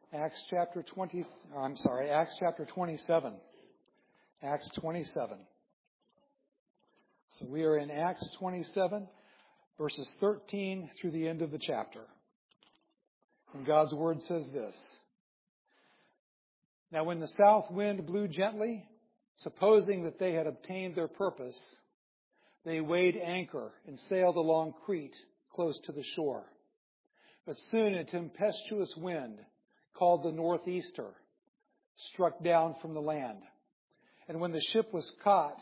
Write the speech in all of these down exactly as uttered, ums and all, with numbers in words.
Acts chapter twenty, I'm sorry, Acts chapter twenty-seven. Acts twenty-seven. So we are in Acts twenty-seven, verses thirteen through the end of the chapter. And God's word says this. Now when the south wind blew gently, supposing that they had obtained their purpose, they weighed anchor and sailed along Crete close to the shore. But soon a tempestuous wind, called the northeaster, struck down from the land. And when the ship was caught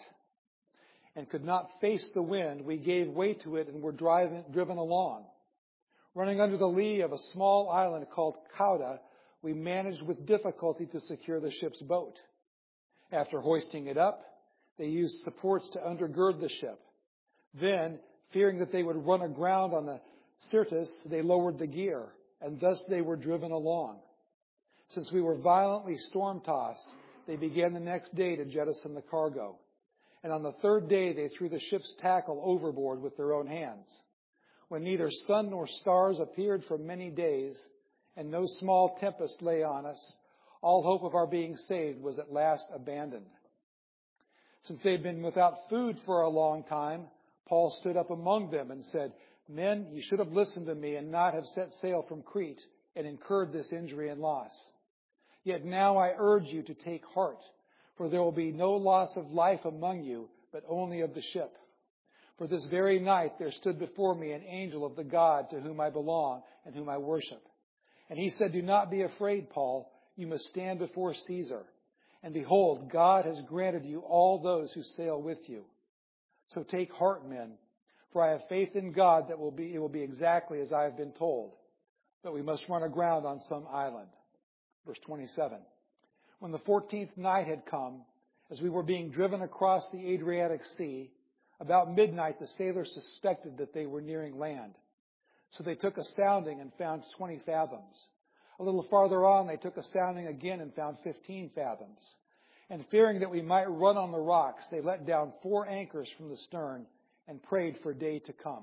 and could not face the wind, we gave way to it and were driving, driven along. Running under the lee of a small island called Cauda, we managed with difficulty to secure the ship's boat. After hoisting it up, they used supports to undergird the ship. Then, fearing that they would run aground on the Syrtis, they lowered the gear, and thus they were driven along. Since we were violently storm-tossed, they began the next day to jettison the cargo. And on the third day they threw the ship's tackle overboard with their own hands. When neither sun nor stars appeared for many days, and no small tempest lay on us, all hope of our being saved was at last abandoned. Since they had been without food for a long time, Paul stood up among them and said, "Men, you should have listened to me and not have set sail from Crete and incurred this injury and loss. Yet now I urge you to take heart, for there will be no loss of life among you, but only of the ship. For this very night there stood before me an angel of the God to whom I belong and whom I worship. And he said, 'Do not be afraid, Paul. You must stand before Caesar. And behold, God has granted you all those who sail with you. So take heart, men, for I have faith in God that will be, it will be exactly as I have been told. But we must run aground on some island.'" Verse twenty-seven. When the fourteenth night had come, as we were being driven across the Adriatic Sea, about midnight the sailors suspected that they were nearing land. So they took a sounding and found twenty fathoms. A little farther on they took a sounding again and found fifteen fathoms. And fearing that we might run on the rocks, they let down four anchors from the stern and prayed for day to come.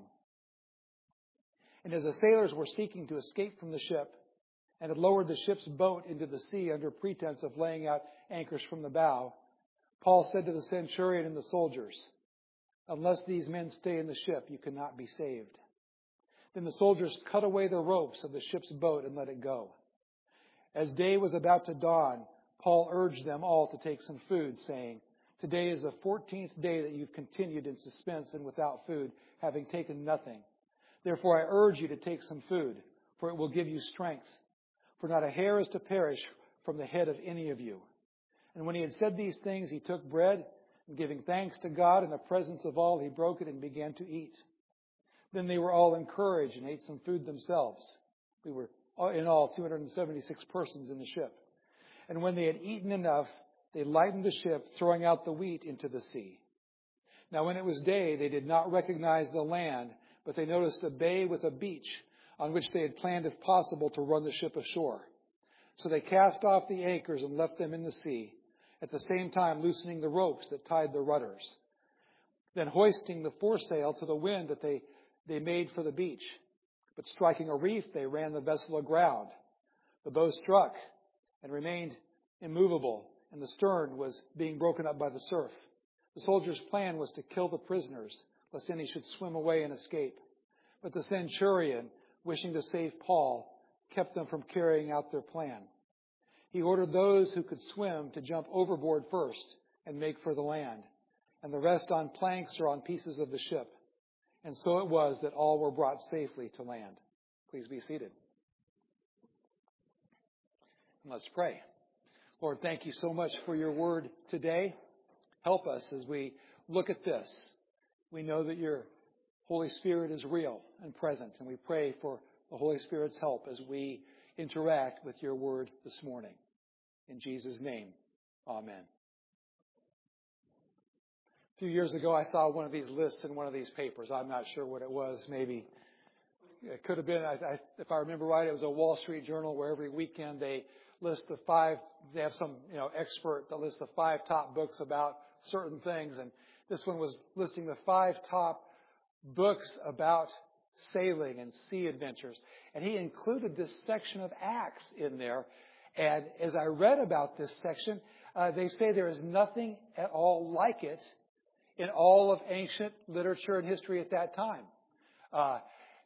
And as the sailors were seeking to escape from the ship and had lowered the ship's boat into the sea under pretense of laying out anchors from the bow, Paul said to the centurion and the soldiers, "Unless these men stay in the ship, you cannot be saved." Then the soldiers cut away the ropes of the ship's boat and let it go. As day was about to dawn, Paul urged them all to take some food, saying, "Today is the fourteenth day that you've continued in suspense and without food, having taken nothing. Therefore I urge you to take some food, for it will give you strength. For not a hair is to perish from the head of any of you." And when he had said these things, he took bread, and giving thanks to God in the presence of all, he broke it and began to eat. Then they were all encouraged and ate some food themselves. We were in all two hundred seventy-six persons in the ship. And when they had eaten enough, they lightened the ship, throwing out the wheat into the sea. Now when it was day, they did not recognize the land, but they noticed a bay with a beach on which they had planned, if possible, to run the ship ashore. So they cast off the anchors and left them in the sea, at the same time loosening the ropes that tied the rudders. Then hoisting the foresail to the wind that they, they made for the beach. But striking a reef, they ran the vessel aground. The bow struck and remained immovable, and the stern was being broken up by the surf. The soldiers' plan was to kill the prisoners, lest any should swim away and escape. But the centurion, wishing to save Paul, kept them from carrying out their plan. He ordered those who could swim to jump overboard first and make for the land, and the rest on planks or on pieces of the ship. And so it was that all were brought safely to land. Please be seated. Let's pray. Lord, thank you so much for your word today. Help us as we look at this. We know that your Holy Spirit is real and present, and we pray for the Holy Spirit's help as we interact with your word this morning. In Jesus' name, amen. A few years ago, I saw one of these lists in one of these papers. I'm not sure what it was. Maybe it could have been, I, I, if I remember right, it was a Wall Street Journal where every weekend they list the five, they have some, you know, expert that lists the five top books about certain things. And this one was listing the five top books about sailing and sea adventures. And he included this section of Acts in there. And as I read about this section, uh, they say there is nothing at all like it in all of ancient literature and history at that time. Uh,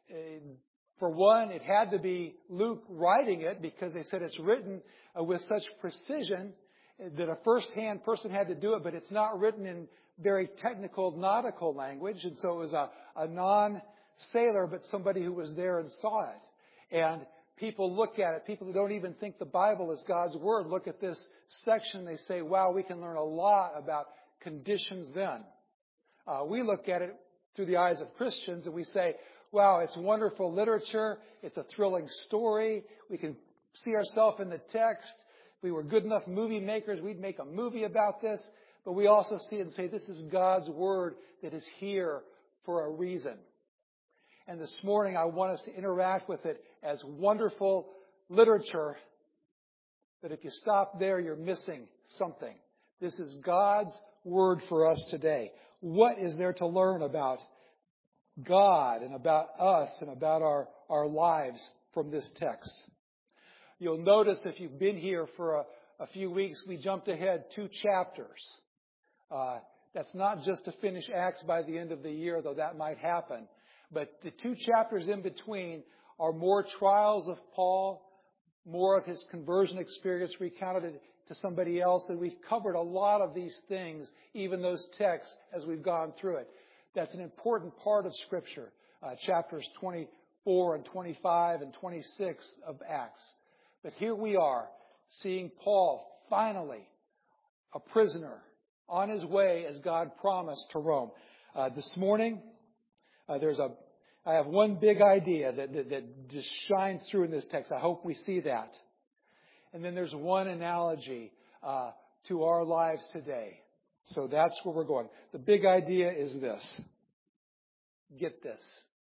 for one, it had to be Luke writing it because they said it's written uh, with such precision that a first-hand person had to do it, but it's not written in very technical nautical language. And so it was a, a non-sailor, but somebody who was there and saw it. And people look at it, people who don't even think the Bible is God's Word, look at this section, they say, wow, we can learn a lot about conditions then. Uh, we look at it through the eyes of Christians and we say, wow, it's wonderful literature, it's a thrilling story, we can see ourselves in the text. If we were good enough movie makers, we'd make a movie about this. But we also see it and say, this is God's Word that is here for a reason. And this morning, I want us to interact with it as wonderful literature. But if you stop there, you're missing something. This is God's Word for us today. What is there to learn about God and about us and about our, our lives from this text? You'll notice if you've been here for a, a few weeks, we jumped ahead two chapters. Uh, that's not just to finish Acts by the end of the year, though that might happen. But the two chapters in between are more trials of Paul, more of his conversion experience recounted to somebody else. And we've covered a lot of these things, even those texts, as we've gone through it. That's an important part of Scripture, uh, chapters twenty-four and twenty-five and twenty-six of Acts. But here we are, seeing Paul finally a prisoner on his way as God promised to Rome. Uh, this morning, uh, there's a, I have one big idea that, that, that just shines through in this text. I hope we see that. And then there's one analogy uh, to our lives today. So that's where we're going. The big idea is this. Get this.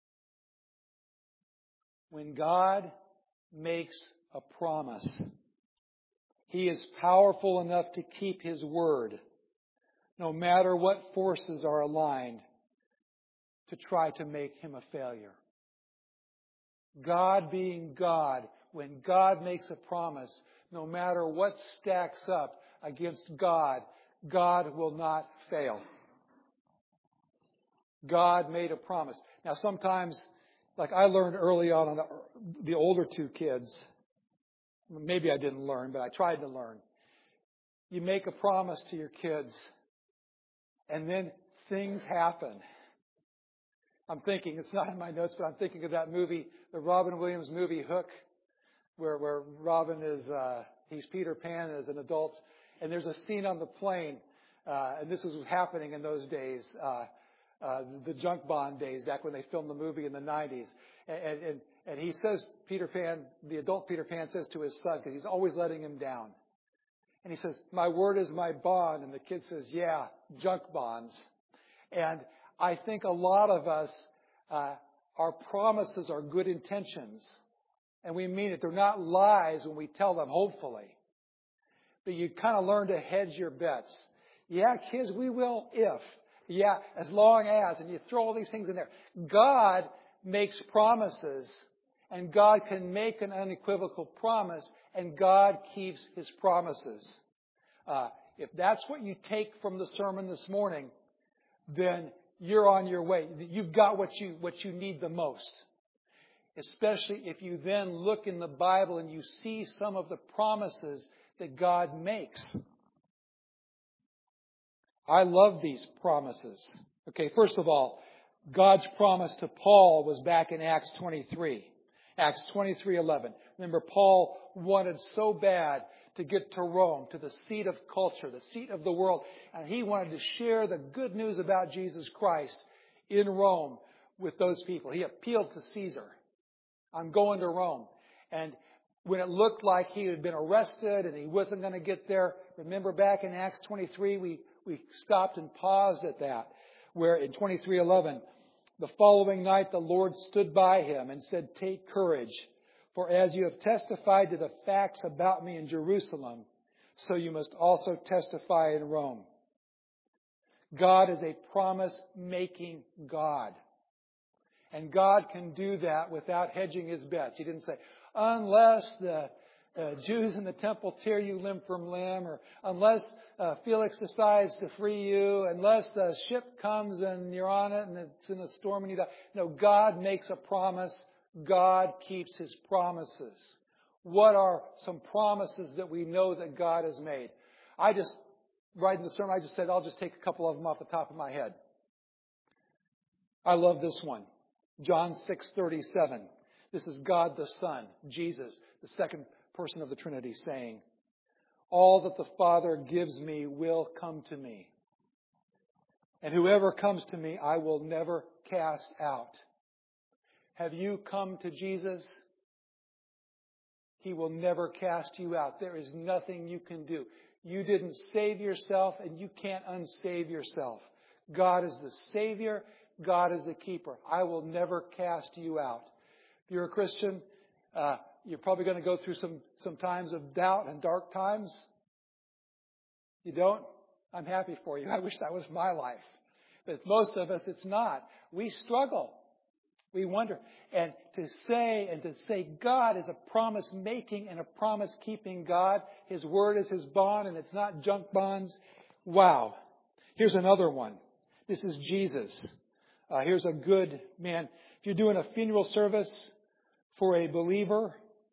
When God makes a promise, He is powerful enough to keep His word, no matter what forces are aligned to try to make Him a failure. God being God, when God makes a promise, no matter what stacks up against God, God will not fail. God made a promise. Now sometimes, like I learned early on, on the, the older two kids, maybe I didn't learn, but I tried to learn. You make a promise to your kids, and then things happen. I'm thinking, it's not in my notes, but I'm thinking of that movie, the Robin Williams movie Hook, where where Robin is, uh, he's Peter Pan as an adult, and there's a scene on the plane, uh, and this was happening in those days, uh, uh, the junk bond days, back when they filmed the movie in the nineties. And, and, and he says, Peter Pan, the adult Peter Pan says to his son, because he's always letting him down. And he says, my word is my bond. And the kid says, yeah, junk bonds. And I think a lot of us, uh, our promises are good intentions. And we mean it. They're not lies when we tell them, hopefully. But you kind of learn to hedge your bets. Yeah, kids, we will if. Yeah, as long as. And you throw all these things in there. God makes promises. And God can make an unequivocal promise. And God keeps His promises. Uh, if that's what you take from the sermon this morning, then you're on your way. You've got what you what you need the most. Especially if you then look in the Bible and you see some of the promises that God makes. I love these promises. Okay, first of all, God's promise to Paul was back in Acts twenty-three. Acts twenty-three eleven. Remember, Paul wanted so bad to get to Rome, to the seat of culture, the seat of the world. And he wanted to share the good news about Jesus Christ in Rome with those people. He appealed to Caesar. I'm going to Rome. And when it looked like he had been arrested and he wasn't going to get there, remember back in Acts twenty-three, we, we stopped and paused at that, where in twenty-three eleven, the following night the Lord stood by him and said, take courage, for as you have testified to the facts about me in Jerusalem, so you must also testify in Rome. God is a promise-making God. And God can do that without hedging His bets. He didn't say, unless the uh, Jews in the temple tear you limb from limb, or unless uh, Felix decides to free you, unless the ship comes and you're on it and it's in a storm and you die. No, God makes a promise. God keeps His promises. What are some promises that we know that God has made? I just, writing the sermon, I just said I'll just take a couple of them off the top of my head. I love this one. John six thirty-seven. This is God the Son, Jesus, the second person of the Trinity, saying, "All that the Father gives me will come to me. And whoever comes to me, I will never cast out." Have you come to Jesus? He will never cast you out. There is nothing you can do. You didn't save yourself, and you can't unsave yourself. God is the Savior. God is the keeper. I will never cast you out. If you're a Christian, uh, you're probably going to go through some, some times of doubt and dark times. You don't? I'm happy for you. I wish that was my life. But most of us, it's not. We struggle. We wonder. And to say and to say God is a promise-making and a promise-keeping God. His word is His bond, and it's not junk bonds. Wow. Here's another one. This is Jesus. Uh, here's a good man. If you're doing a funeral service for a believer,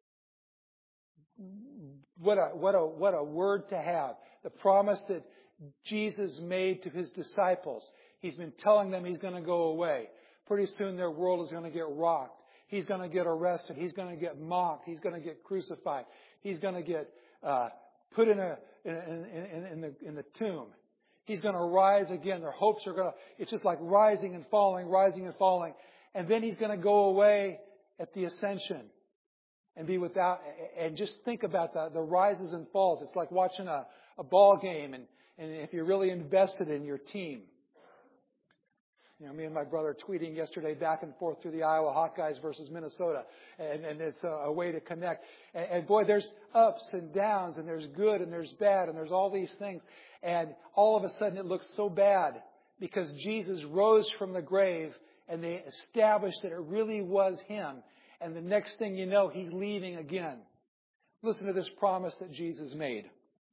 what a, what a, what a word to have. The promise that Jesus made to His disciples. He's been telling them He's going to go away. Pretty soon their world is going to get rocked. He's going to get arrested. He's going to get mocked. He's going to get crucified. He's going to get uh, put in a in, in, in the in the tomb. He's going to rise again. Their hopes are going to, it's just like rising and falling, rising and falling. And then He's going to go away at the ascension and be without, and just think about the, the rises and falls. It's like watching a, a ball game, and, and if you're really invested in your team. You know, me and my brother tweeting yesterday back and forth through the Iowa Hawkeyes versus Minnesota, and, and it's a, a way to connect. And, and boy, there's ups and downs, and there's good and there's bad, and there's all these things. And all of a sudden it looks so bad because Jesus rose from the grave, and they established that it really was Him. And the next thing you know, He's leaving again. Listen to this promise that Jesus made.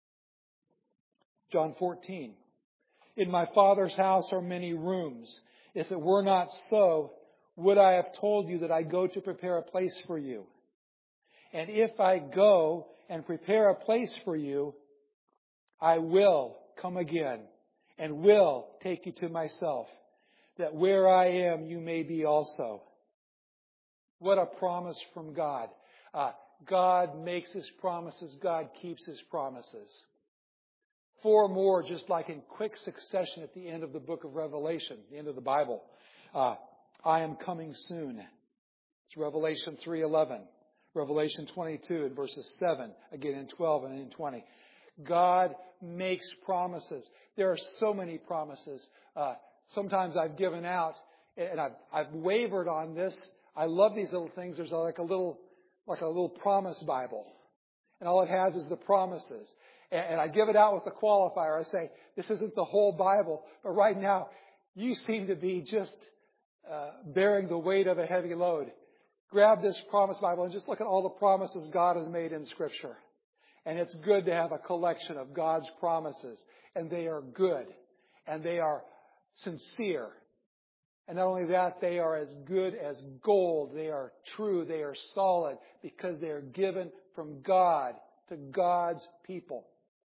John fourteen. "In my Father's house are many rooms. If it were not so, would I have told you that I go to prepare a place for you? And if I go and prepare a place for you, I will come again and will take you to myself, that where I am, you may be also." What a promise from God. Uh, God makes His promises. God keeps His promises. Four more, just like in quick succession at the end of the book of Revelation, the end of the Bible. Uh, I am coming soon. It's Revelation three eleven. Revelation twenty-two in verses seven, again in twelve and in twenty. God makes promises. There are so many promises. Uh, sometimes I've given out, and I've, I've wavered on this. I love these little things. There's like a little, like a little promise Bible. And all it has is the promises. And I give it out with the qualifier. I say, this isn't the whole Bible, but right now, you seem to be just uh, bearing the weight of a heavy load. Grab this promise Bible and just look at all the promises God has made in Scripture. And it's good to have a collection of God's promises. And they are good. And they are sincere. And not only that, they are as good as gold. They are true. They are solid because they are given from God to God's people.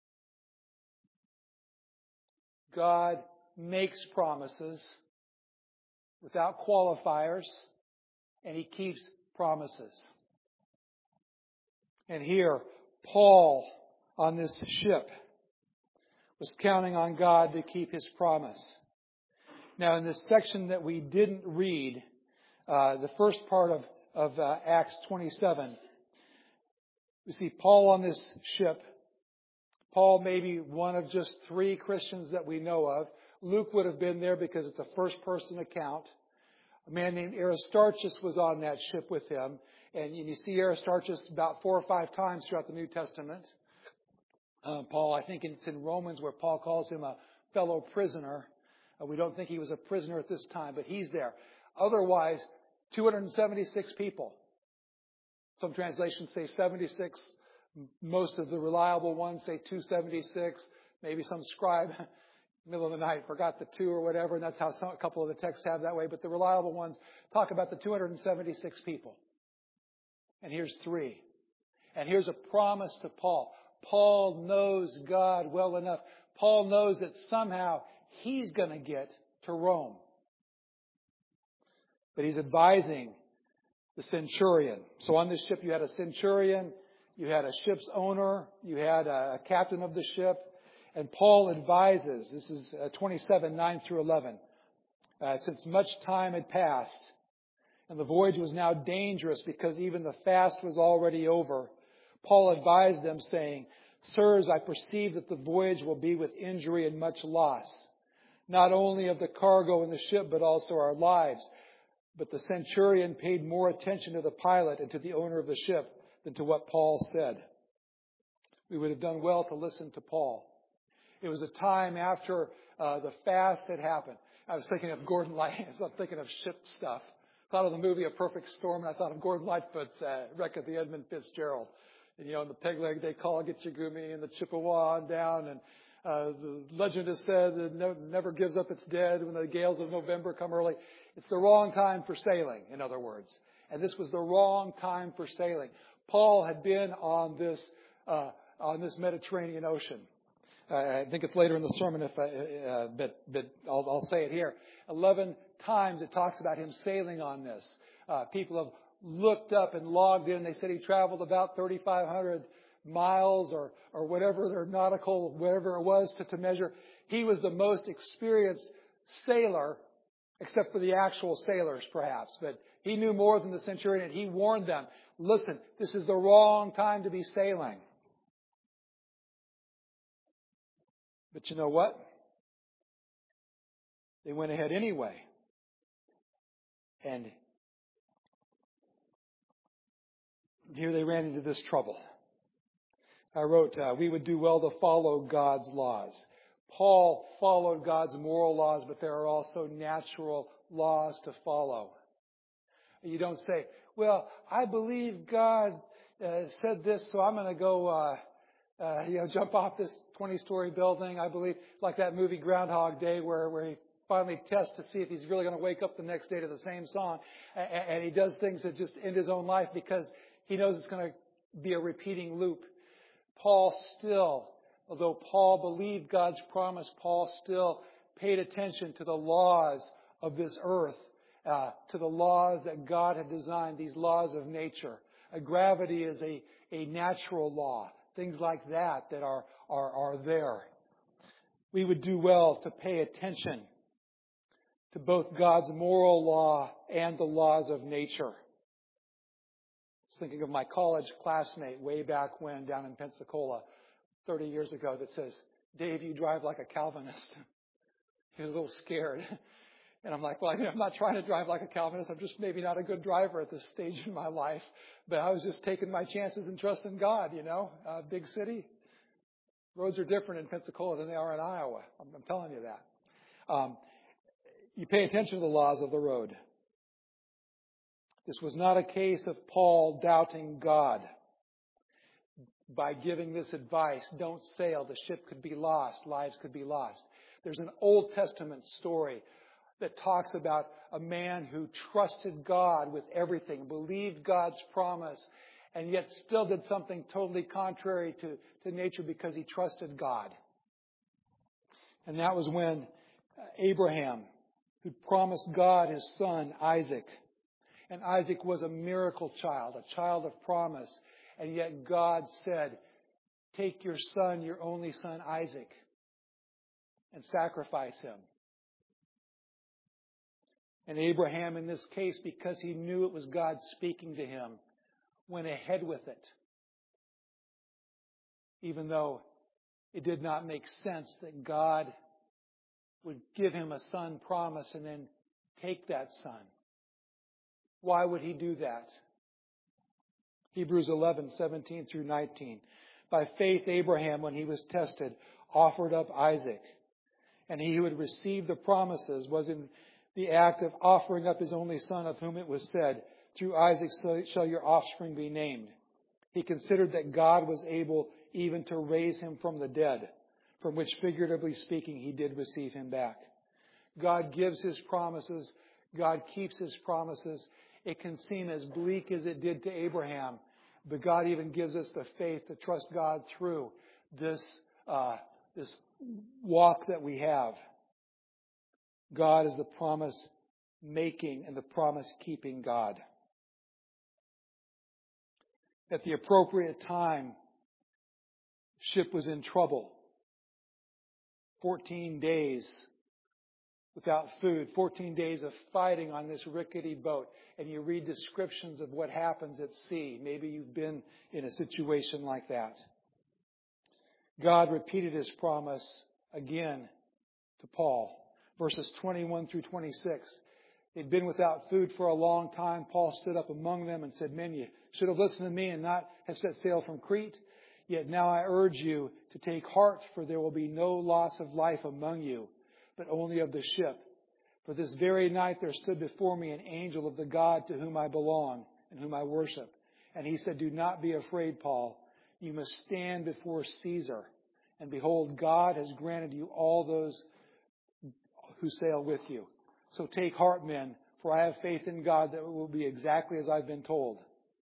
God makes promises without qualifiers, and He keeps promises. And here, Paul on this ship was counting on God to keep His promise. Now, in this section that we didn't read, uh, the first part of, of uh, Acts twenty-seven, we see Paul on this ship. Paul may be one of just three Christians that we know of. Luke would have been there because it's a first-person account. A man named Aristarchus was on that ship with him. And you see Aristarchus about four or five times throughout the New Testament. Uh, Paul, I think it's in Romans where Paul calls him a fellow prisoner. Uh, we don't think he was a prisoner at this time, but he's there. Otherwise, two hundred seventy-six people. Some translations say seventy-six Most of the reliable ones say two seventy-six. Maybe some scribe, middle of the night, forgot the two or whatever, and that's how some, a couple of the texts have that way. But the reliable ones talk about the two hundred seventy-six people. And here's three. And here's a promise to Paul. Paul knows God well enough. Paul knows that somehow he's going to get to Rome. But he's advising the centurion. So on this ship you had a centurion, you had a ship's owner, you had a captain of the ship, and Paul advises, this is twenty-seven, nine through eleven, uh, since much time had passed, and the voyage was now dangerous because even the fast was already over, Paul advised them, saying, Sirs, I perceive that the voyage will be with injury and much loss, not only of the cargo and the ship, but also our lives. But the centurion paid more attention to the pilot and to the owner of the ship than to what Paul said. We would have done well to listen to Paul. It was a time after uh, the fast had happened. I was thinking of Gordon Lightfoot. I was thinking of ship stuff. Thought of the movie A Perfect Storm, and I thought of Gordon Lightfoot's uh, wreck of the Edmund Fitzgerald. And, you know, in the peg leg they call Gitchagumi and the Chippewa on down. And uh, the legend has said that no, never gives up its dead when the gales of November come early. It's the wrong time for sailing, in other words. And this was the wrong time for sailing. Paul had been on this uh, on this Mediterranean Ocean. Uh, I think it's later in the sermon, if I, uh, but, but I'll, I'll say it here. Eleven times it talks about him sailing on this. Uh, people have looked up and logged in. They said he traveled about thirty-five hundred miles or or whatever their nautical, whatever it was to, to measure. He was the most experienced sailor, except for the actual sailors, perhaps. But he knew more than the centurion, and he warned them, listen, this is the wrong time to be sailing. But you know what? They went ahead anyway. And here they ran into this trouble. I wrote, uh, we would do well to follow God's laws. Paul followed God's moral laws, but there are also natural laws to follow. You don't say, well, I believe God uh, said this, so I'm going to go, uh, uh, you know, jump off this twenty-story building. I believe, like that movie Groundhog Day, where, where he finally tests to see if he's really going to wake up the next day to the same song. And, and he does things that just end his own life because he knows it's going to be a repeating loop. Paul still, although Paul believed God's promise, Paul still paid attention to the laws of this earth, uh, to the laws that God had designed, these laws of nature. Uh, gravity is a, a natural law. Things like that that are, are, are there. We would do well to pay attention to both God's moral law and the laws of nature. I was thinking of my college classmate way back when down in Pensacola thirty years ago that says, Dave, you drive like a Calvinist. He was a little scared. And I'm like, well, I'm not trying to drive like a Calvinist. I'm just maybe not a good driver at this stage in my life. But I was just taking my chances and trusting God, you know. Uh, big city. Roads are different in Pensacola than they are in Iowa. I'm, I'm telling you that. Um, you pay attention to the laws of the road. This was not a case of Paul doubting God by giving this advice. Don't sail. The ship could be lost. Lives could be lost. There's an Old Testament story that talks about a man who trusted God with everything, believed God's promise, and yet still did something totally contrary to, to nature because he trusted God. And that was when Abraham, who promised God his son, Isaac. And Isaac was a miracle child, a child of promise. And yet God said, take your son, your only son, Isaac, and sacrifice him. And Abraham, in this case, because he knew it was God speaking to him, went ahead with it. Even though it did not make sense that God would give him a son promise and then take that son. Why would he do that? Hebrews eleven, seventeen through nineteen. By faith, Abraham, when he was tested, offered up Isaac. And he who had received the promises was in the act of offering up his only son, of whom it was said, through Isaac shall your offspring be named. He considered that God was able even to raise him from the dead, from which, figuratively speaking, he did receive him back. God gives his promises. God keeps his promises. It can seem as bleak as it did to Abraham, but God even gives us the faith to trust God through this, uh, this walk that we have. God is the promise-making and the promise-keeping God. At the appropriate time, ship was in trouble. Fourteen days without food, fourteen days of fighting on this rickety boat. And you read descriptions of what happens at sea. Maybe you've been in a situation like that. God repeated his promise again to Paul. Verses twenty-one through twenty-six. They'd been without food for a long time. Paul stood up among them and said, "Men, you should have listened to me and not have set sail from Crete. Yet now I urge you to take heart, for there will be no loss of life among you, but only of the ship. For this very night there stood before me an angel of the God to whom I belong and whom I worship. And he said, 'Do not be afraid, Paul. You must stand before Caesar. And behold, God has granted you all those who sail with you. So take heart, men, for I have faith in God that it will be exactly as I've been told.'"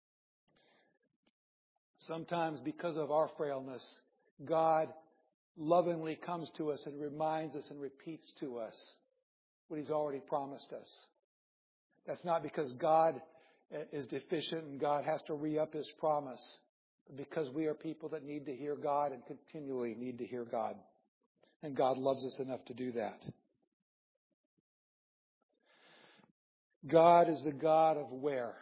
Sometimes because of our frailness, God lovingly comes to us and reminds us and repeats to us what he's already promised us. That's not because God is deficient and God has to re-up his promise, but because we are people that need to hear God and continually need to hear God. And God loves us enough to do that. God is the God of where?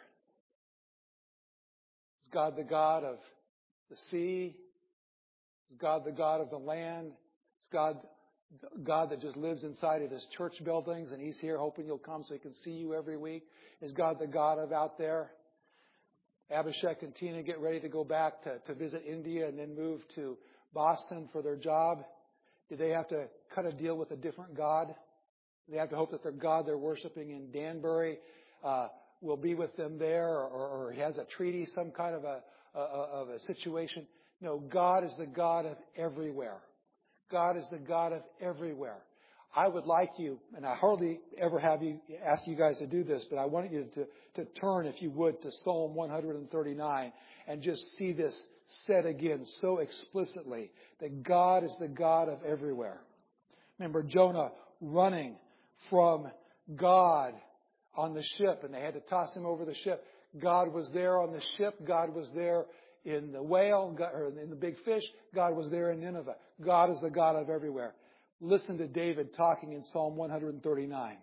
Is God the God of the sea? Is God the God of the land? Is God God that just lives inside of his church buildings and he's here hoping you'll come so he can see you every week? Is God the God of out there? Abhishek and Tina get ready to go back to, to visit India and then move to Boston for their job. Did they have to cut a deal with a different God? They have to hope that their God they're worshiping in Danbury uh, will be with them there, or, or, or he has a treaty, some kind of a, a of a situation. No, God is the God of everywhere. God is the God of everywhere. I would like you, and I hardly ever have you ask you guys to do this, but I want you to, to turn, if you would, to Psalm one thirty-nine and just see this said again so explicitly, that God is the God of everywhere. Remember Jonah running from God on the ship, and they had to toss him over the ship. God was there on the ship. God was there in the whale, or in the big fish. God was there in Nineveh. God is the God of everywhere. Listen to David talking in Psalm one thirty-nine.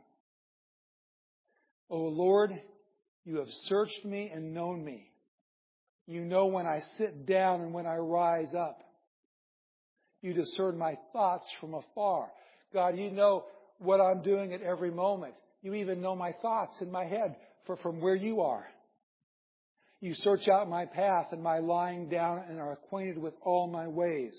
"O Lord, you have searched me and known me. You know when I sit down and when I rise up. You discern my thoughts from afar." God, you know what I'm doing at every moment. You even know my thoughts in my head for, from where you are. You search out my path and my lying down and are acquainted with all my ways.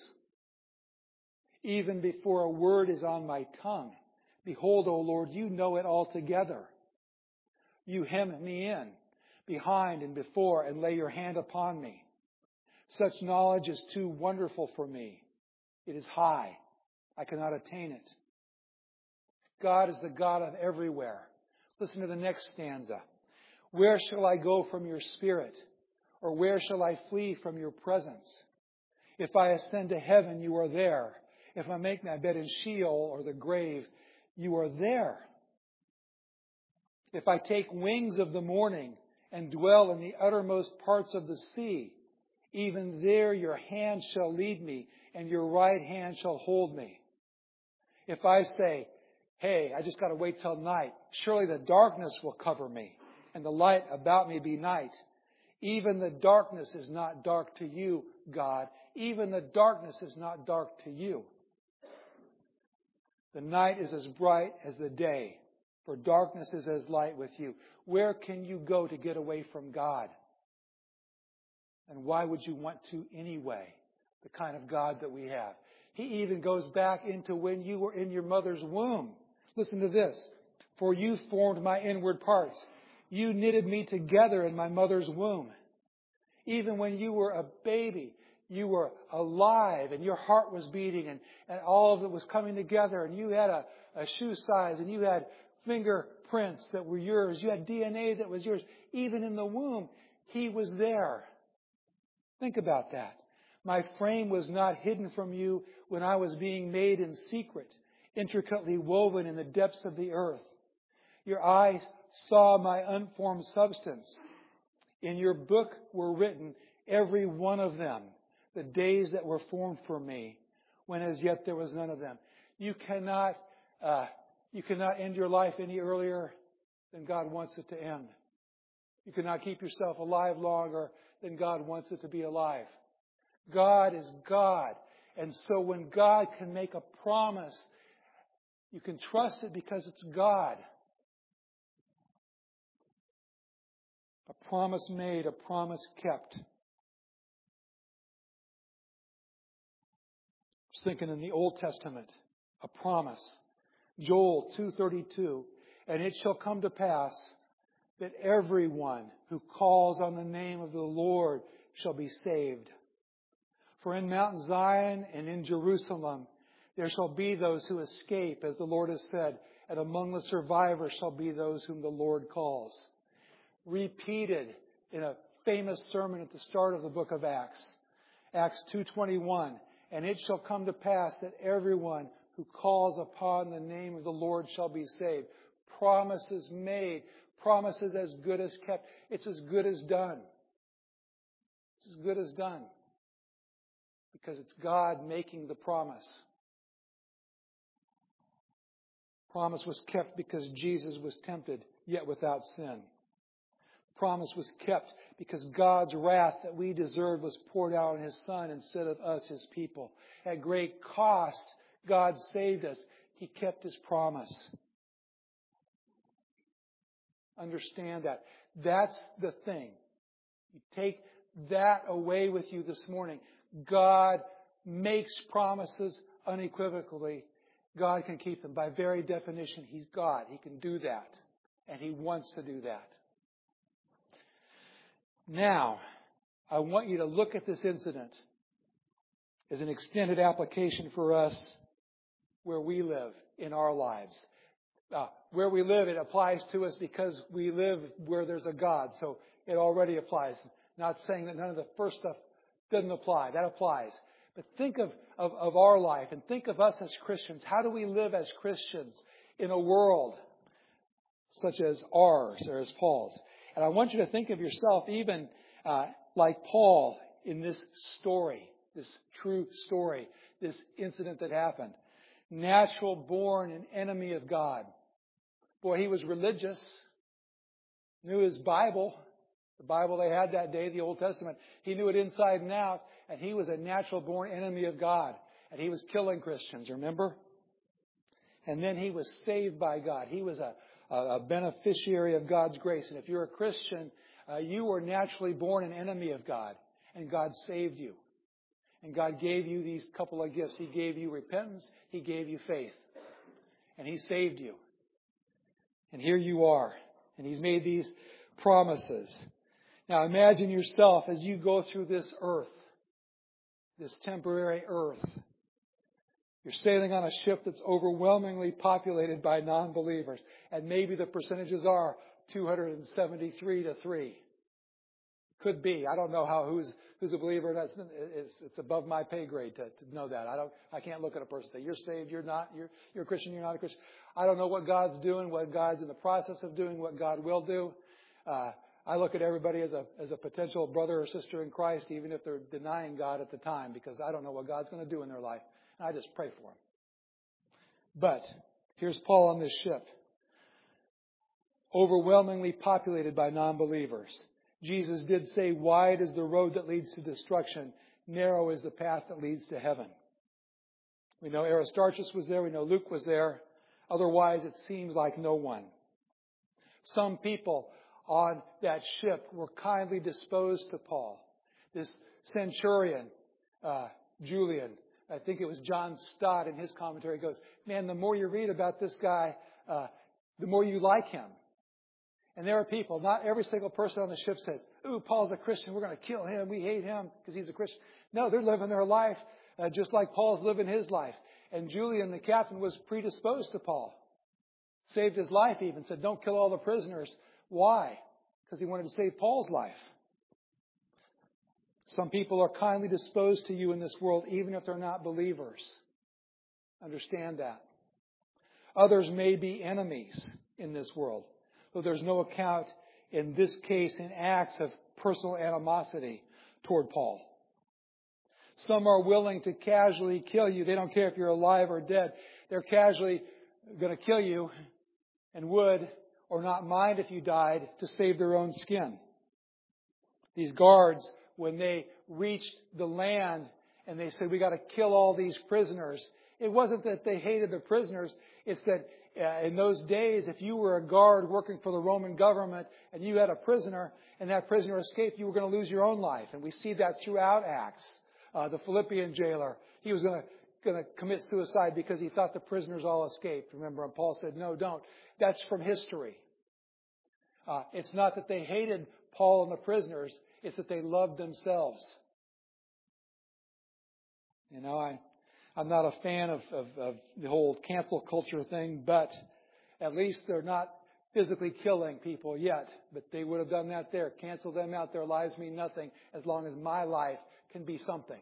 Even before a word is on my tongue, behold, O Lord, you know it altogether. You hem me in, behind and before, and lay your hand upon me. Such knowledge is too wonderful for me. It is high. I cannot attain it. God is the God of everywhere. Listen to the next stanza. "Where shall I go from your spirit? Or where shall I flee from your presence? If I ascend to heaven, you are there. If I make my bed in Sheol or the grave, you are there. If I take wings of the morning and dwell in the uttermost parts of the sea, even there your hand shall lead me and your right hand shall hold me. If I say, hey, I just got to wait till night, surely the darkness will cover me and the light about me be night. Even the darkness is not dark to you, God. Even the darkness is not dark to you. The night is as bright as the day, for darkness is as light with you." Where can you go to get away from God? And why would you want to anyway? The kind of God that we have. He even goes back into when you were in your mother's womb. Listen to this. "For you formed my inward parts. You knitted me together in my mother's womb. Even when you were a baby, you were alive and your heart was beating and, and all of it was coming together and you had a, a shoe size and you had fingerprints that were yours. You had D N A that was yours. Even in the womb, He was there. Think about that. My frame was not hidden from you when I was being made in secret, intricately woven in the depths of the earth. Your eyes saw my unformed substance. In your book were written, every one of them, the days that were formed for me, when as yet there was none of them. You cannot, uh, you cannot end your life any earlier than God wants it to end. You cannot keep yourself alive longer than God wants it to be alive. God is God. And so when God can make a promise, you can trust it because it's God. A promise made, a promise kept. I was thinking in the Old Testament, a promise. Joel two thirty-two, and it shall come to pass that everyone who calls on the name of the Lord shall be saved. For in Mount Zion and in Jerusalem there shall be those who escape, as the Lord has said, and among the survivors shall be those whom the Lord calls. Repeated in a famous sermon at the start of the book of Acts. Acts two twenty-one, and it shall come to pass that everyone who calls upon the name of the Lord shall be saved. Promises made. Promises as good as kept. It's as good as done. It's as good as done. Because it's God making the promise. Promise was kept because Jesus was tempted, yet without sin. Promise was kept because God's wrath that we deserved was poured out on His Son instead of us, His people. At great cost, God saved us. He kept His promise. Understand that. That's the thing. You take that away with you this morning. God makes promises unequivocally. God can keep them. By very definition, He's God. He can do that. And He wants to do that. Now, I want you to look at this incident as an extended application for us where we live in our lives. Uh, where we live, it applies to us because we live where there's a God. So it already applies. Not saying that none of the first stuff doesn't apply. That applies. But think of, of, of our life and think of us as Christians. How do we live as Christians in a world such as ours or as Paul's? And I want you to think of yourself even uh, like Paul in this story, this true story, this incident that happened. Natural born and enemy of God. Boy, he was religious, knew his Bible, the Bible they had that day, the Old Testament. He knew it inside and out, and he was a natural born enemy of God. And he was killing Christians, remember? And then he was saved by God. He was a, a beneficiary of God's grace. And if you're a Christian, uh, you were naturally born an enemy of God, and God saved you. And God gave you these couple of gifts. He gave you repentance. He gave you faith. And He saved you. And here you are. And He's made these promises. Now imagine yourself as you go through this earth, this temporary earth. You're sailing on a ship that's overwhelmingly populated by non-believers. And maybe the percentages are two hundred seventy-three to three. Could be. I don't know how who's who's a believer. That's it's, it's above my pay grade to, to know that. I don't. I can't look at a person and say you're saved, you're not. You're you're a Christian, you're not a Christian. I don't know what God's doing, what God's in the process of doing, what God will do. Uh, I look at everybody as a as a potential brother or sister in Christ, even if they're denying God at the time, because I don't know what God's going to do in their life. And I just pray for them. But here's Paul on this ship, overwhelmingly populated by non-believers. Jesus did say, wide is the road that leads to destruction. Narrow is the path that leads to heaven. We know Aristarchus was there. We know Luke was there. Otherwise, it seems like no one. Some people on that ship were kindly disposed to Paul. This centurion, uh, Julian, I think it was John Stott in his commentary, goes, man, the more you read about this guy, uh, the more you like him. And there are people, not every single person on the ship says, ooh, Paul's a Christian. We're going to kill him. We hate him because he's a Christian. No, they're living their life uh, just like Paul's living his life. And Julian, the captain, was predisposed to Paul. Saved his life even. Said, don't kill all the prisoners. Why? Because he wanted to save Paul's life. Some people are kindly disposed to you in this world, even if they're not believers. Understand that. Others may be enemies in this world, though there's no account in this case in acts of personal animosity toward Paul. Some are willing to casually kill you. They don't care if you're alive or dead. They're casually going to kill you and would or not mind if you died to save their own skin. These guards, when they reached the land and they said, we got to kill all these prisoners, it wasn't that they hated the prisoners. It's that uh, in those days, if you were a guard working for the Roman government and you had a prisoner and that prisoner escaped, you were going to lose your own life. And we see that throughout Acts. Uh, the Philippian jailer, he was going to going to commit suicide because he thought the prisoners all escaped. Remember, and Paul said, no, don't. That's from history. Uh, it's not that they hated Paul and the prisoners. It's that they loved themselves. You know, I, I'm not a fan of, of, of the whole cancel culture thing, but at least they're not physically killing people yet. But they would have done that there. Cancel them out. Their lives mean nothing as long as my life can be something.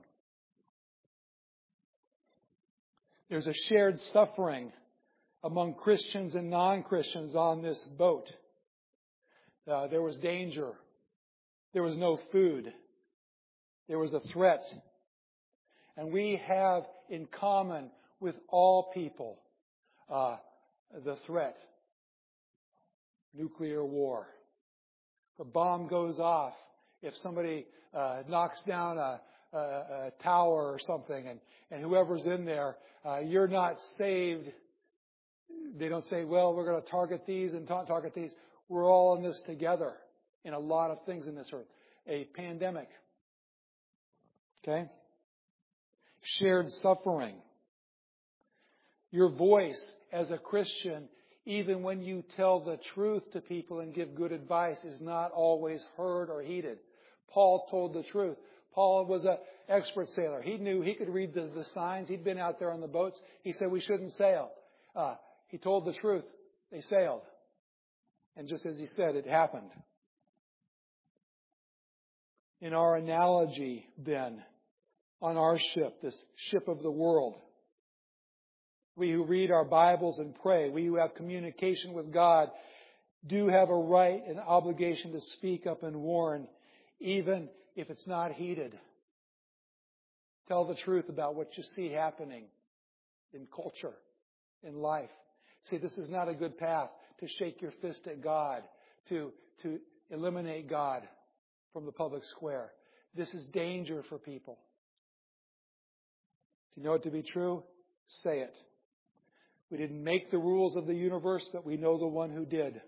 There's a shared suffering among Christians and non-Christians on this boat. Uh, there was danger. There was no food. There was a threat. And we have in common with all people uh, the threat. Nuclear war. If a bomb goes off, if somebody uh, knocks down a, a, a tower or something, and, and whoever's in there, uh, you're not saved. They don't say, well, we're going to target these and ta- target these. We're all in this together in a lot of things in this earth. A pandemic. Okay? Shared suffering. Your voice as a Christian, even when you tell the truth to people and give good advice, is not always heard or heeded. Paul told the truth. Paul was an expert sailor. He knew he could read the, the signs. He'd been out there on the boats. He said we shouldn't sail. Uh, he told the truth. They sailed. And just as he said, it happened. In our analogy, then, on our ship, this ship of the world, we who read our Bibles and pray, we who have communication with God, do have a right and obligation to speak up and warn, even if it's not heeded. Tell the truth about what you see happening in culture, in life. See, this is not a good path to shake your fist at God, to, to eliminate God from the public square. This is danger for people. Do you know it to be true? Say it. We didn't make the rules of the universe, but we know the one who did.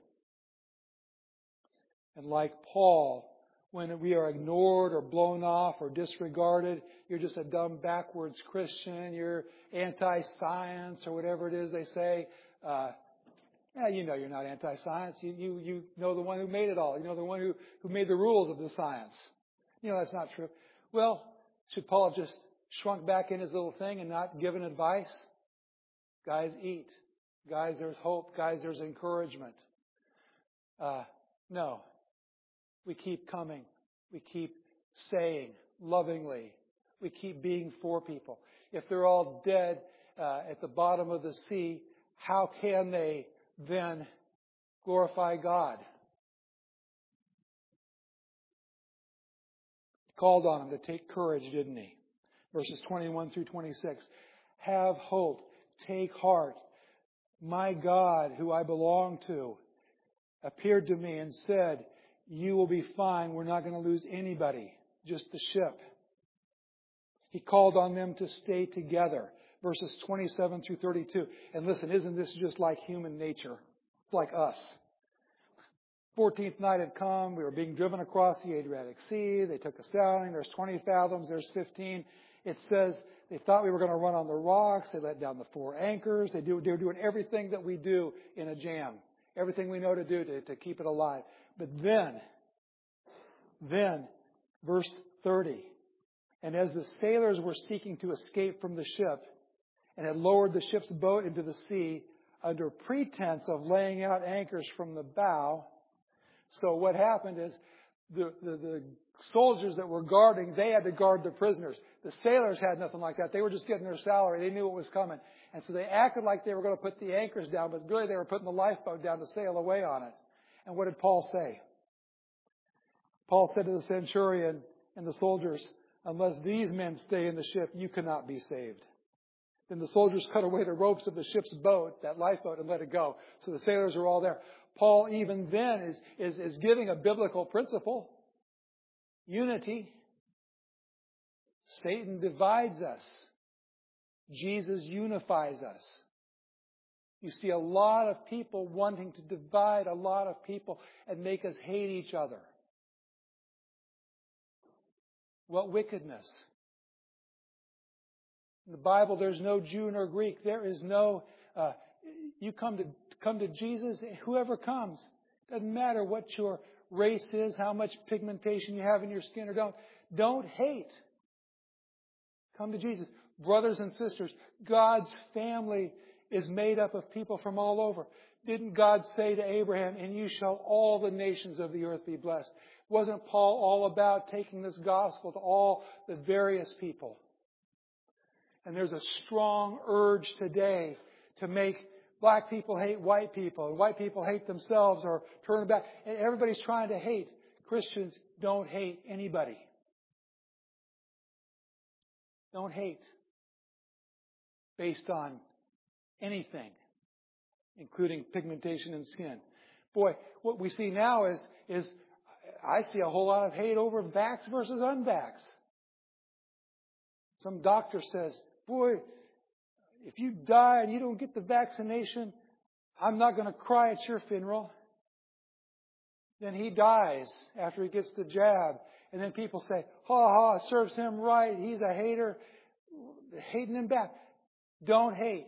And like Paul, when we are ignored or blown off or disregarded, you're just a dumb, backwards Christian, you're anti-science or whatever it is they say. Uh, yeah, you know you're not anti-science. You, you, you know the one who made it all. You know the one who, who made the rules of the science. You know that's not true. Well, should Paul have just shrunk back in his little thing and not given advice? Guys, eat. Guys, there's hope. Guys, there's encouragement. Uh, no. We keep coming. We keep saying lovingly. We keep being for people. If they're all dead uh, at the bottom of the sea, how can they then glorify God? He called on them to take courage, didn't he? Verses twenty-one through twenty-six. Have hope. Take heart. My God, who I belong to, appeared to me and said, you will be fine. We're not going to lose anybody, just the ship. He called on them to stay together. Verses twenty-seven through thirty-two. And listen, isn't this just like human nature? It's like us. fourteenth night had come. We were being driven across the Adriatic Sea. They took us sailing. There's twenty fathoms. There's fifteen. It says they thought we were going to run on the rocks. They let down the four anchors. They, do, they were doing everything that we do in a jam. Everything we know to do to, to keep it alive. But then, Then, verse thirty, and as the sailors were seeking to escape from the ship and had lowered the ship's boat into the sea under pretense of laying out anchors from the bow, so what happened is the, the, the soldiers that were guarding, they had to guard the prisoners. The sailors had nothing like that. They were just getting their salary. They knew what was coming. And so they acted like they were going to put the anchors down, but really they were putting the lifeboat down to sail away on it. And what did Paul say? Paul said to the centurion and the soldiers, unless these men stay in the ship, you cannot be saved. Then the soldiers cut away the ropes of the ship's boat, that lifeboat, and let it go. So the sailors are all there. Paul even then is, is, is giving a biblical principle. Unity. Satan divides us. Jesus unifies us. You see a lot of people wanting to divide a lot of people and make us hate each other. What wickedness. In the Bible, there's no Jew nor Greek. There is no, uh, you come to come to Jesus, whoever comes. Doesn't matter what your race is, how much pigmentation you have in your skin or don't. Don't hate. Come to Jesus. Brothers and sisters, God's family is made up of people from all over. Didn't God say to Abraham, "In you shall all the nations of the earth be blessed"? Wasn't Paul all about taking this gospel to all the various people? And there's a strong urge today to make black people hate white people, and white people hate themselves or turn back. And everybody's trying to hate. Christians don't hate anybody. Don't hate based on anything, including pigmentation in skin. Boy, what we see now is, is I see a whole lot of hate over vax versus unvax. Some doctor says, boy, if you die and you don't get the vaccination, I'm not going to cry at your funeral. Then he dies after he gets the jab. And then people say, ha ha, it serves him right. He's a hater. Hating him back. Don't hate.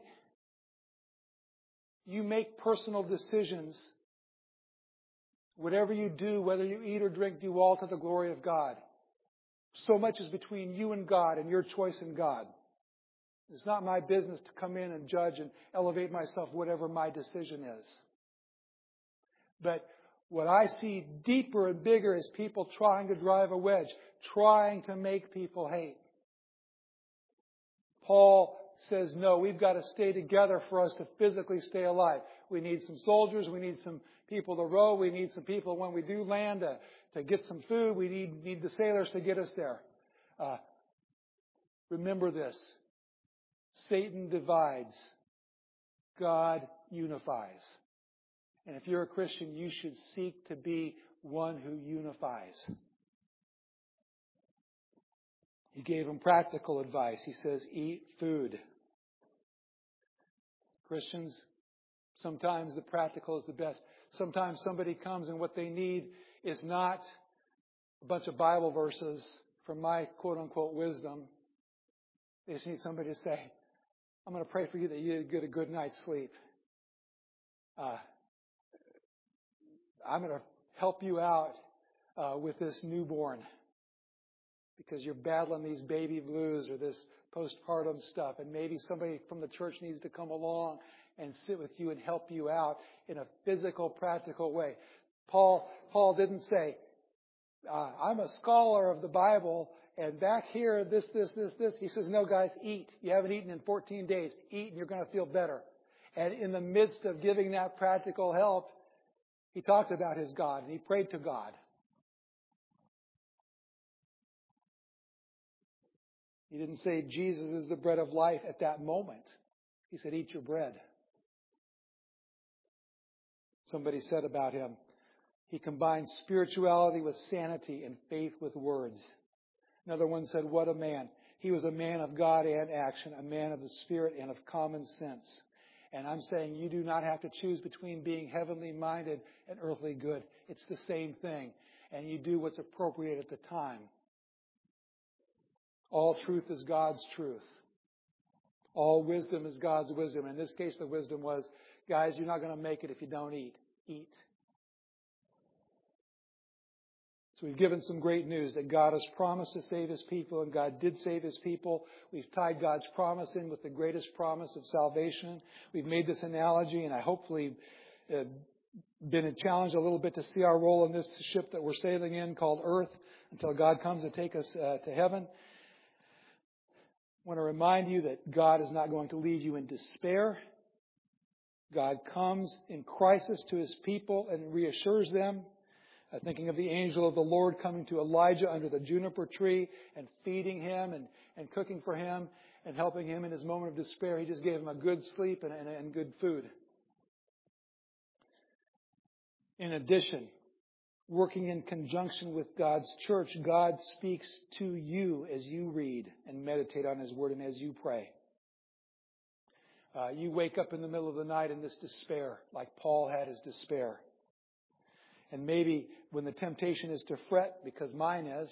You make personal decisions. Whatever you do, whether you eat or drink, do all to the glory of God. So much is between you and God and your choice in God. It's not my business to come in and judge and elevate myself, whatever my decision is. But what I see deeper and bigger is people trying to drive a wedge, trying to make people hate. Paul says, no, we've got to stay together for us to physically stay alive. We need some soldiers. We need some people to row. We need some people when we do land to, to get some food. We need, need the sailors to get us there. Uh, remember this. Satan divides. God unifies. And if you're a Christian, you should seek to be one who unifies. He gave him practical advice. He says, eat food. Christians, sometimes the practical is the best. Sometimes somebody comes and what they need is not a bunch of Bible verses from my quote-unquote wisdom. They just need somebody to say, I'm going to pray for you that you get a good night's sleep. Uh, I'm going to help you out uh, with this newborn because you're battling these baby blues or this postpartum stuff. And maybe somebody from the church needs to come along and sit with you and help you out in a physical, practical way. Paul, Paul didn't say, uh, I'm a scholar of the Bible, and back here, this, this, this, this. He says, no, guys, eat. You haven't eaten in fourteen days. Eat, and you're going to feel better. And in the midst of giving that practical help, he talked about his God, and he prayed to God. He didn't say Jesus is the bread of life at that moment. He said, eat your bread. Somebody said about him, he combined spirituality with sanity and faith with words. Another one said, what a man. He was a man of God and action, a man of the Spirit and of common sense. And I'm saying you do not have to choose between being heavenly minded and earthly good. It's the same thing. And you do what's appropriate at the time. All truth is God's truth. All wisdom is God's wisdom. In this case, the wisdom was, guys, you're not going to make it if you don't eat. Eat. So we've given some great news that God has promised to save His people, and God did save His people. We've tied God's promise in with the greatest promise of salvation. We've made this analogy, and I hopefully uh, been challenged a little bit to see our role in this ship that we're sailing in called Earth until God comes to take us uh, to heaven. I want to remind you that God is not going to leave you in despair. God comes in crisis to His people and reassures them. Uh, thinking of the angel of the Lord coming to Elijah under the juniper tree and feeding him and, and cooking for him and helping him in his moment of despair. He just gave him a good sleep and, and, and good food. In addition, working in conjunction with God's church, God speaks to you as you read and meditate on His Word and as you pray. Uh, you wake up in the middle of the night in this despair, like Paul had his despair. And maybe when the temptation is to fret, because mine is.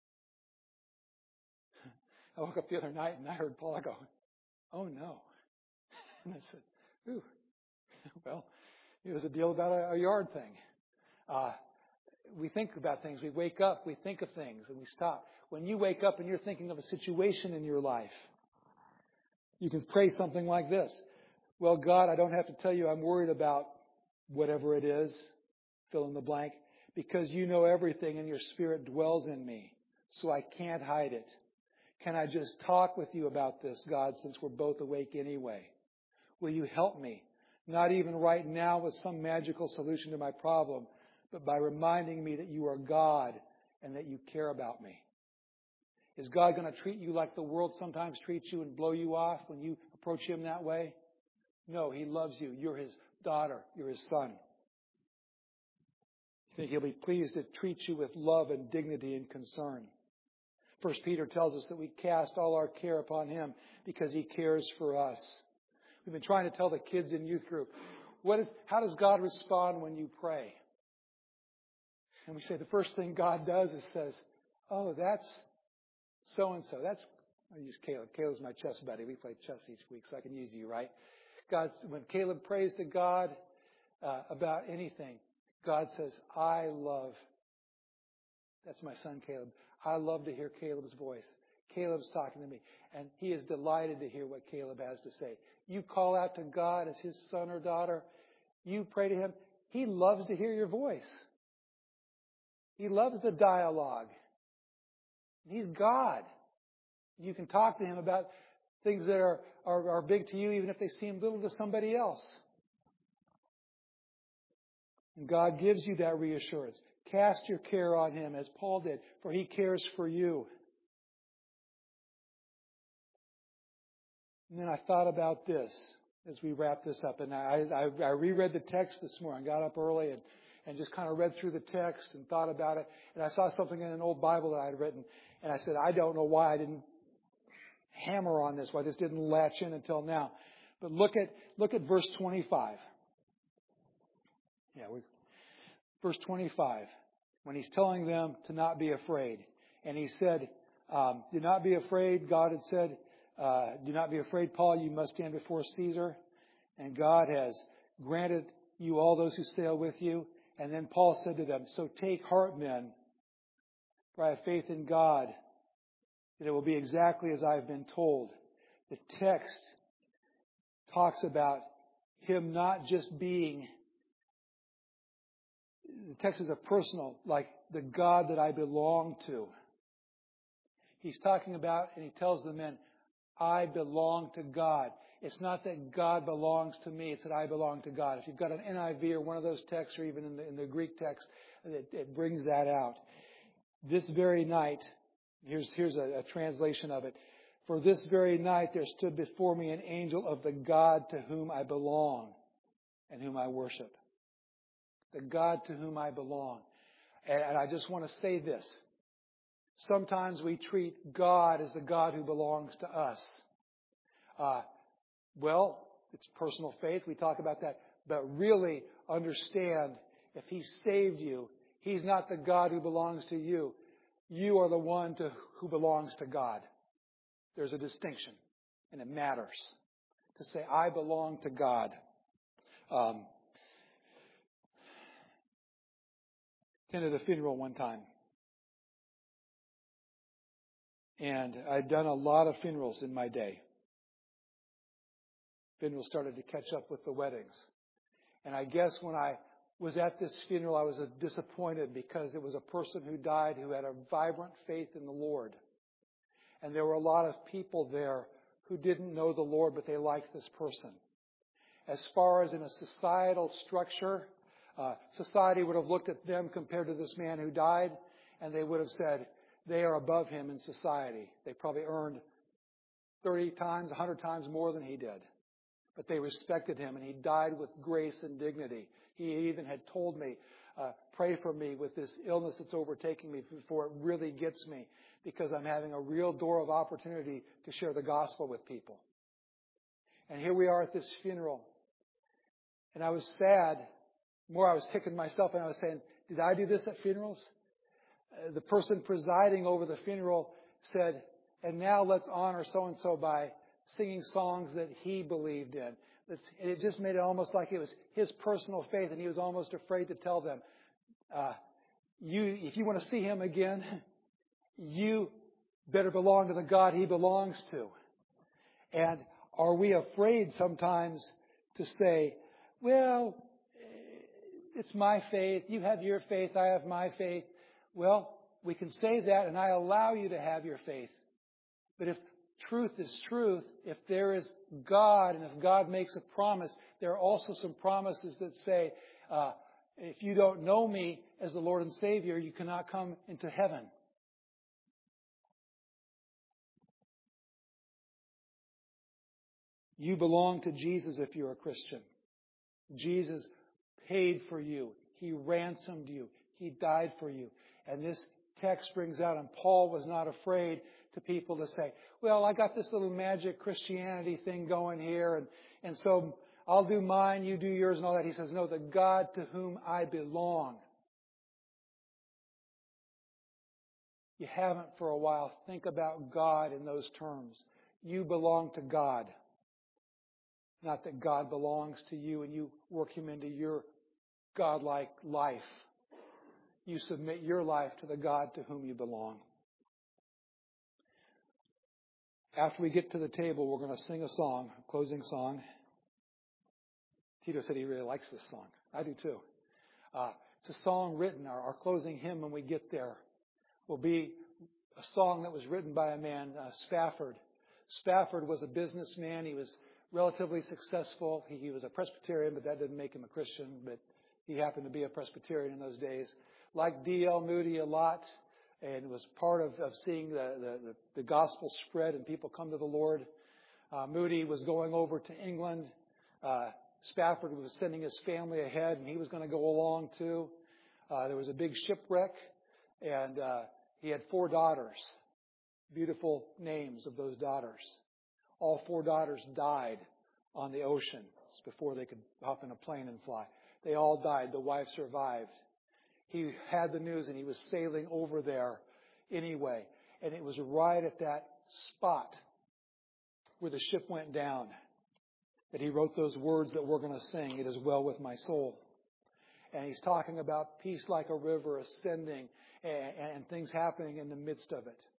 I woke up the other night and I heard Paul go, "Oh no." And I said, "Ooh, well, it was a deal about a, a yard thing." Uh, we think about things. We wake up, we think of things, and we stop. When you wake up and you're thinking of a situation in your life, you can pray something like this. "Well, God, I don't have to tell you I'm worried about whatever it is, fill in the blank, because you know everything and your Spirit dwells in me, so I can't hide it. Can I just talk with you about this, God, since we're both awake anyway? Will you help me? Not even right now with some magical solution to my problem, but by reminding me that you are God and that you care about me." Is God going to treat you like the world sometimes treats you and blow you off when you approach Him that way? No, He loves you. You're His daughter. You're His son. I think He'll be pleased to treat you with love and dignity and concern. First Peter tells us that we cast all our care upon Him because He cares for us. We've been trying to tell the kids in youth group, what is, how does God respond when you pray? And we say the first thing God does is says, "Oh, that's so-and-so." That's, I use Caleb. Caleb's my chess buddy. We play chess each week, so I can use you, right? God, when Caleb prays to God uh, about anything, God says, "I love," that's my son Caleb, "I love to hear Caleb's voice. Caleb's talking to me." And He is delighted to hear what Caleb has to say. You call out to God as His son or daughter. You pray to Him. He loves to hear your voice. He loves the dialogue. He's God. You can talk to Him about things that are, are, are big to you, even if they seem little to somebody else. And God gives you that reassurance. Cast your care on Him, as Paul did, for He cares for you. And then I thought about this as we wrap this up. And I, I, I reread the text this morning. I got up early and, and just kind of read through the text and thought about it. And I saw something in an old Bible that I had written. And I said, I don't know why I didn't hammer on this, why this didn't latch in until now. But look at look at verse twenty-five. Yeah, we, verse twenty-five. When He's telling them to not be afraid. And He said, um, do not be afraid. God had said, uh, do not be afraid, Paul, you must stand before Caesar. And God has granted you all those who sail with you. And then Paul said to them, so take heart, men, for I have faith in God that it will be exactly as I have been told. The text talks about Him not just being, the text is a personal, like the God that I belong to. He's talking about, and He tells the men, I belong to God. It's not that God belongs to me, it's that I belong to God. If you've got an N I V or one of those texts, or even in the, in the Greek text, it, it brings that out. This very night, here's, here's a, a translation of it. For this very night there stood before me an angel of the God to whom I belong and whom I worship. The God to whom I belong. And, and I just want to say this. Sometimes we treat God as the God who belongs to us. Uh, well, it's personal faith. We talk about that. But really understand, if He saved you, He's not the God who belongs to you. You are the one to, who belongs to God. There's a distinction, and it matters to say, I belong to God. Um, attended a funeral one time, And I'd done a lot of funerals in my day. Funerals started to catch up with the weddings. And I guess when I was at this funeral, I was disappointed because it was a person who died who had a vibrant faith in the Lord. And there were a lot of people there who didn't know the Lord, but they liked this person. As far as in a societal structure, uh, society would have looked at them compared to this man who died, and they would have said, they are above him in society. They probably earned thirty times, one hundred times more than he did. But they respected him, and he died with grace and dignity. He even had told me, uh, pray for me with this illness that's overtaking me before it really gets me, because I'm having a real door of opportunity to share the gospel with people. And here we are at this funeral. And I was sad. More I was kicking myself, and I was saying, did I do this at funerals? Uh, the person presiding over the funeral said, and now let's honor so-and-so by singing songs that he believed in. It's, and it just made it almost like it was his personal faith, and he was almost afraid to tell them, uh, you, if you want to see him again, you better belong to the God he belongs to. And are we afraid sometimes to say, well, it's my faith, you have your faith, I have my faith. Well, we can say that, and I allow you to have your faith. But if truth is truth, if there is God, and if God makes a promise, there are also some promises that say, uh, if you don't know me as the Lord and Savior, you cannot come into heaven. You belong to Jesus if you're a Christian. Jesus paid for you. He ransomed you. He died for you. And this text brings out, and Paul was not afraid to people to say, well, I got this little magic Christianity thing going here, and, and so I'll do mine, you do yours, and all that. He says, no, the God to whom I belong. You haven't for a while. Think about God in those terms. You belong to God. Not that God belongs to you and you work Him into your God-like life. You submit your life to the God to whom you belong. After we get to the table, we're going to sing a song, a closing song. Tito said he really likes this song. I do too. Uh, it's a song written, our, our closing hymn when we get there will be a song that was written by a man, uh, Spafford. Spafford was a businessman. He was relatively successful. He, he was a Presbyterian, but that didn't make him a Christian. But he happened to be a Presbyterian in those days. Liked D L Moody a lot, and was part of, of seeing the, the, the gospel spread and people come to the Lord. Uh, Moody was going over to England. Uh, Spafford was sending his family ahead, and he was going to go along too. Uh, there was a big shipwreck, and uh, he had four daughters. Beautiful names of those daughters. All four daughters died on the ocean before they could hop in a plane and fly. They all died. The wife survived. He had the news, and he was sailing over there anyway. And it was right at that spot where the ship went down that he wrote those words that we're going to sing, "It is well with my soul." And he's talking about peace like a river ascending and, and things happening in the midst of it.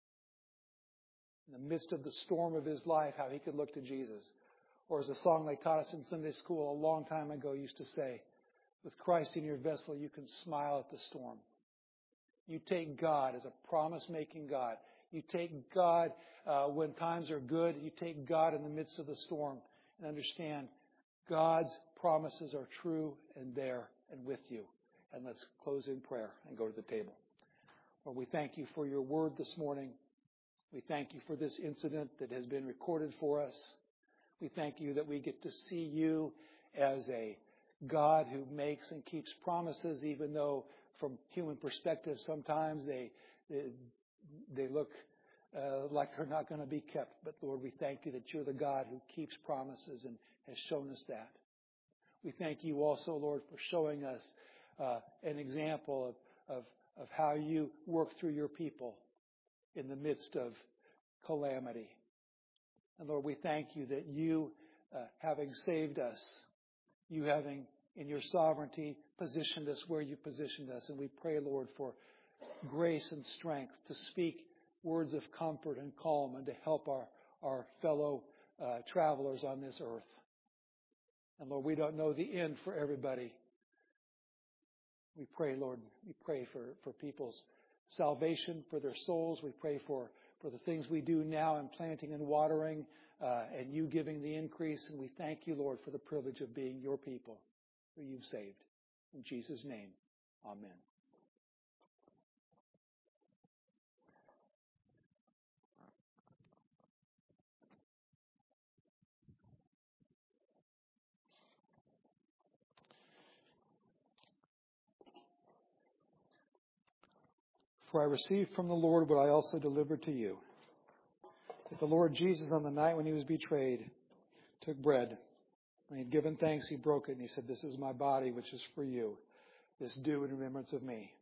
In the midst of the storm of his life, how he could look to Jesus. Or as a song they taught us in Sunday school a long time ago used to say, with Christ in your vessel, you can smile at the storm. You take God as a promise-making God. You take God uh, when times are good. You take God in the midst of the storm and understand God's promises are true and there and with you. And let's close in prayer and go to the table. Lord, we thank you for your word this morning. We thank you for this incident that has been recorded for us. We thank you that we get to see you as a God who makes and keeps promises, even though from human perspective sometimes they they, they look uh, like they're not going to be kept. But Lord, we thank you that you're the God who keeps promises and has shown us that. We thank you also, Lord, for showing us uh, an example of, of, of how you work through your people in the midst of calamity. And Lord, we thank you that you, uh, having saved us, you having in your sovereignty positioned us where you positioned us. And we pray, Lord, for grace and strength to speak words of comfort and calm and to help our, our fellow uh, travelers on this earth. And Lord, we don't know the end for everybody. We pray, Lord, we pray for, for people's salvation, for their souls. We pray for, for the things we do now in planting and watering, uh, and you giving the increase. And we thank you, Lord, for the privilege of being your people who you've saved. In Jesus' name, amen. For I received from the Lord what I also delivered to you. That the Lord Jesus, on the night when he was betrayed, took bread. When he had given thanks, he broke it, and he said, "This is my body, which is for you. This do in remembrance of me."